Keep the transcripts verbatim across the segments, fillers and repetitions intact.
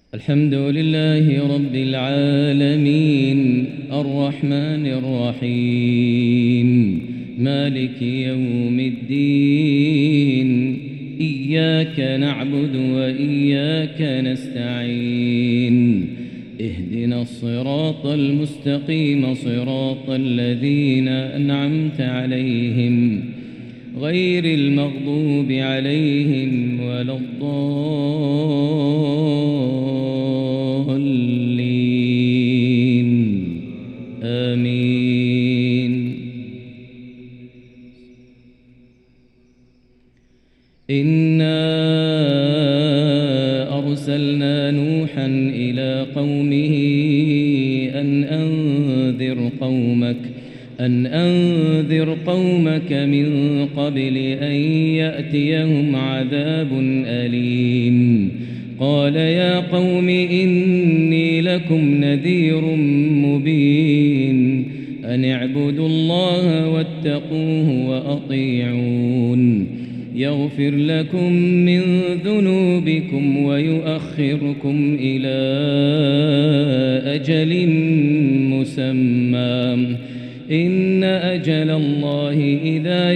الحمد لله رب العالمين الرحمن الرحيم مالك يوم الدين إياك نعبد وإياك نستعين اهدنا الصراط المستقيم صراط الذين أنعمت عليهم غير المغضوب عليهم ولا الضالين آمين. إنا أرسلنا نوحا إلى قومه أن أنذر قومك أن أنذر قومك من قبل أن يأتيهم عذاب أليم. قال يا قوم إني لكم نذير مبين أن اعبدوا الله واتقوه وأطيعون يغفر لكم من ذنوبكم ويؤخركم إلى أجل مسمى إن أجل الله إذا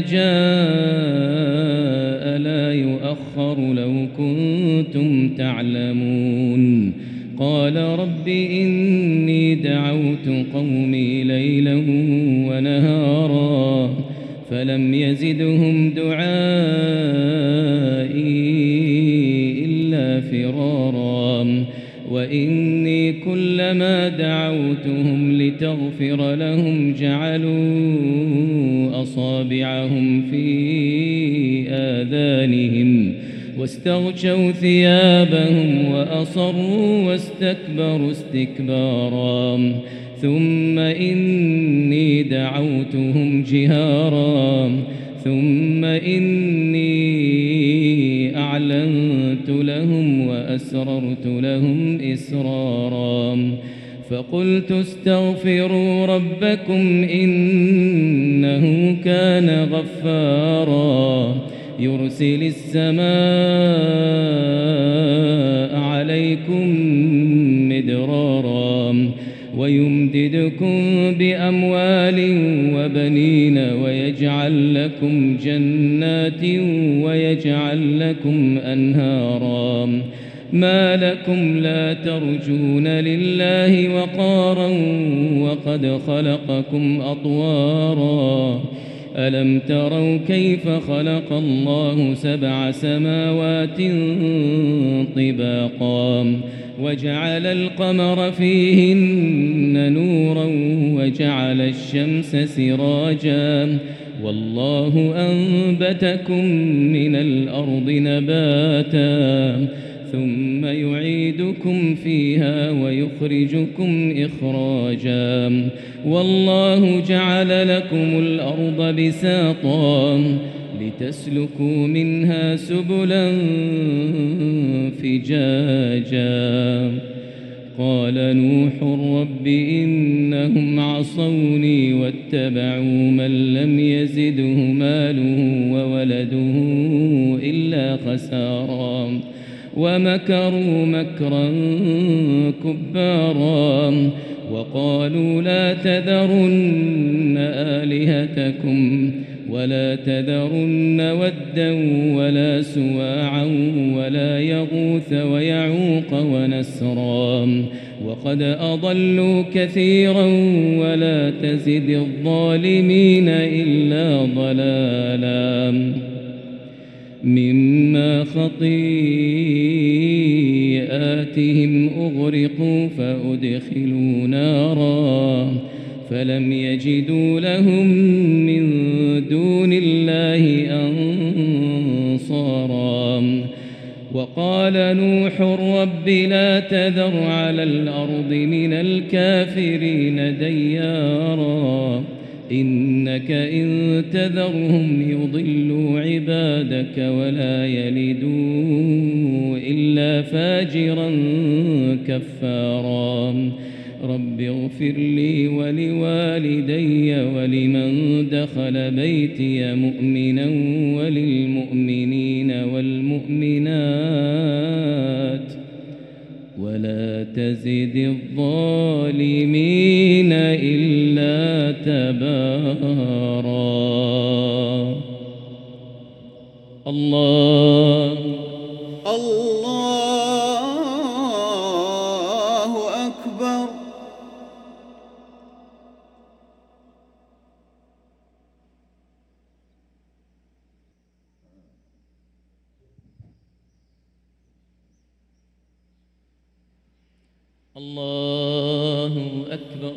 جاء لا يؤخر لو كنتم تعلمون. قال رب إني دعوت قومي ليلا ونهارا فلم يزدهم دعائي إلا فرارا وإني كلما دعوتهم لتغفر لهم جعلوا أصابعهم في آذانهم واستغشوا ثيابهم وأصروا واستكبروا استكبارا ثم إني دعوتهم جهارا ثم إني أعلنت لهم وأسررت لهم إسرارا فقلت استغفروا ربكم إنه كان غفارا يرسل السماء عليكم مدرارا ويمددكم بأموال وبنين ويجعل لكم جنات ويجعل لكم أنهارا ما لكم لا ترجون لله وقارا وقد خلقكم أطوارا ألم تروا كيف خلق الله سبع سماوات طباقا وجعل القمر فيهن نورا وجعل الشمس سراجا والله أنبتكم من الأرض نباتا ثم يعيدكم فيها ويخرجكم إخراجا والله جعل لكم الأرض بساطا لتسلكوا منها سبلا فجاجا. قال نوح رب إنهم عصوني واتبعوا من لم يزده ماله وولده إلا خسارا ومكروا مكرا كبارا وقالوا لا تذرن آلهتكم ولا تذرن ودا ولا سواعا ولا يغوث ويعوق ونسرا وقد أضلوا كثيرا ولا تزد الظالمين إلا ضلالا مما خطيئاتهم أغرقوا فأدخلوا نارا فلم يجدوا لهم من دون الله أنصارا. وقال نوح رب لا تذر على الأرض من الكافرين ديارا إنك إن تذرهم يضلوا عبادك ولا يلدوا إلا فاجرا كفارا. رب اغفر لي ولوالدي ولمن دخل بيتي مؤمنا وللمؤمنين والمؤمنات ولا تزد الظالمين إلا تبارا. الله الله أكبر. الله أكبر.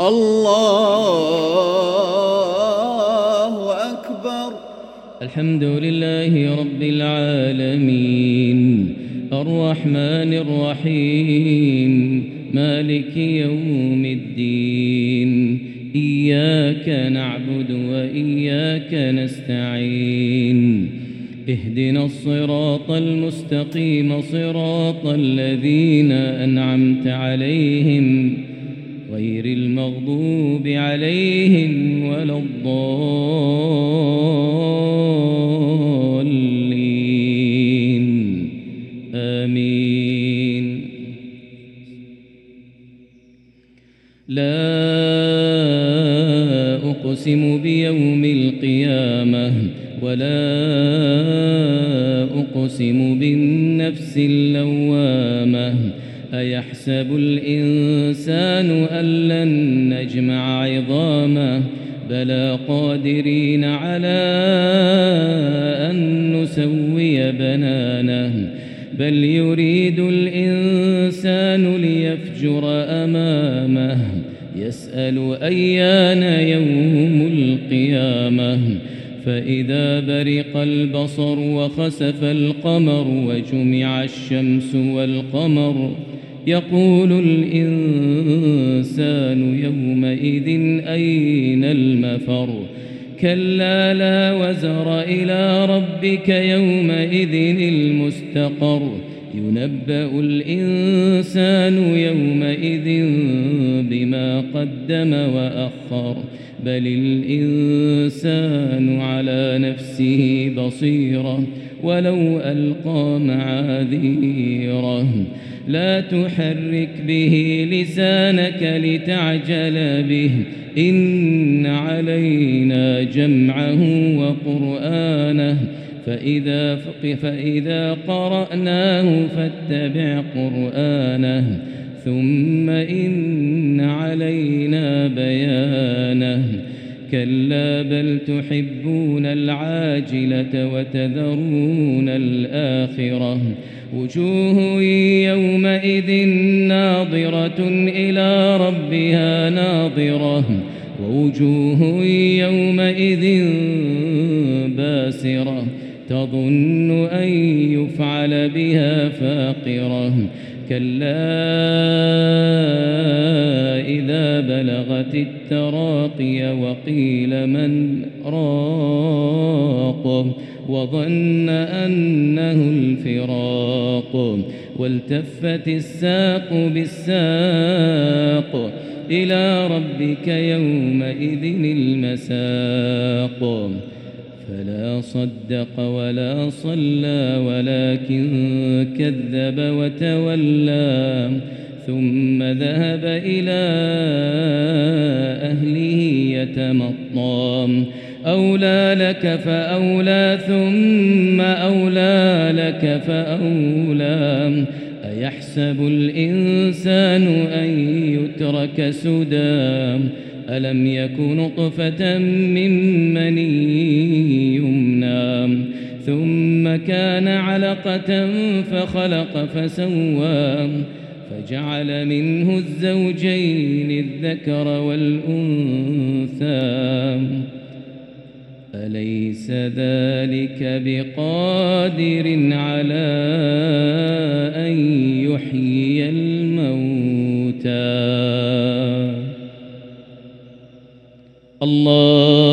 الله أكبر. الحمد لله رب العالمين الرحمن الرحيم مالك يوم الدين. إياك نعبد وإياك نستعين. اهدنا الصراط المستقيم صراط الذين أنعمت عليهم غير المغضوب عليهم ولا الضالين. آمين. لا أقسم بيوم القيامة ولا أقسم بالنفس اللوامة. أيحسب الإنسان أن لن نجمع عظامه بلى قادرين على أن نسوي بنانه. بل يريد الإنسان ليفجر أمامه يسأل أيان يوم القيامة. فإذا برق البصر وخسف القمر وجمع الشمس والقمر يقول الإنسان يومئذ أين المفر. كلا لا وزر إلى ربك يومئذ المستقر. ينبأ الإنسان يومئذ بما قدم وأخر. بل الإنسان على نفسه بصيرة ولو ألقى معاذيره. لا تحرك به لسانك لتعجل به. إن علينا جمعه وقرآنه فإذا, فإذا قرأناه فاتبع قرآنه ثم إن علينا بيانه. كلا بل تحبون العاجلة وتذرون الآخرة. وجوه يومئذ ناظرة إلى ربها ناظرة ووجوه يومئذ باسرة تظن أن يفعل بها فاقرة. كلا إذا بلغت التراقي وقيل من راق وظن أنه الفراق. والتفت الساق بالساق إلى ربك يومئذ المساق. فلا صدق ولا صلى ولكن كذب وتولى ثم ذهب إلى أهله يتمطى. أولى لك فأولى ثم أولى لك فأولى. أيحسب الإنسان أن يترك سدى. ألم يك نطفة من مني يمنى ثم كان علقة فخلق فسوى فجعل منه الزوجين الذكر والأنثى. أليس ذلك بقادر على أن يحيي الموتى. الله